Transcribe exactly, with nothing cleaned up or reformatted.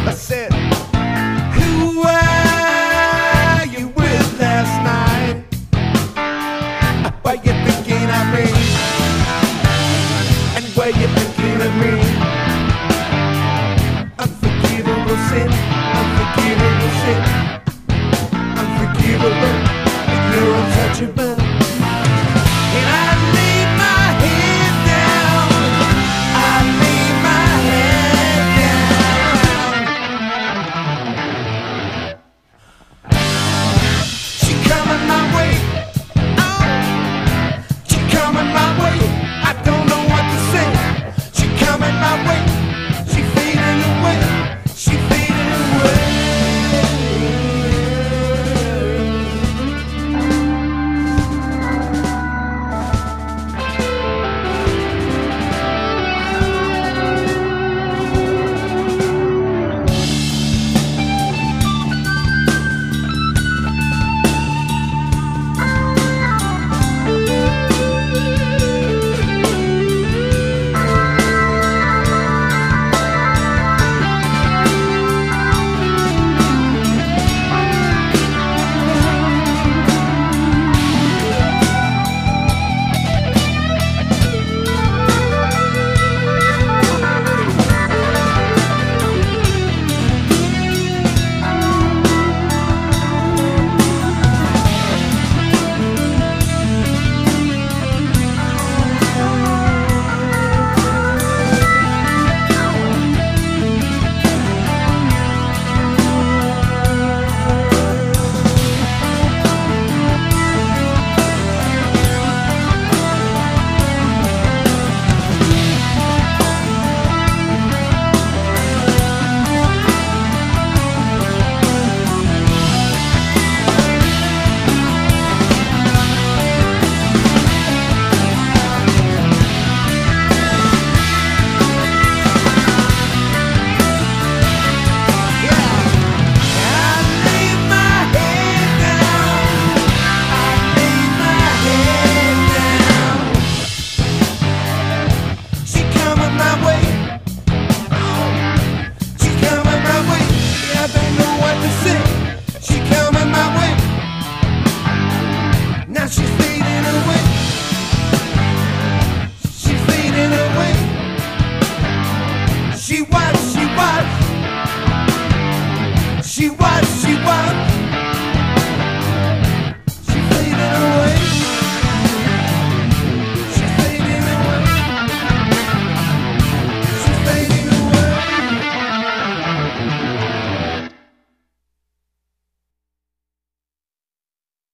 I said, who were you with last night? What you thinking of me? And what you thinking of me? Unforgivable sin, unforgivable sin, unforgivable, and you're untouchable. And I lay my head down, I lay my head down. She coming my way, oh, she coming my way. I don't know what to say. She coming my way, she fading away, she fading away. She was, she was, she was, she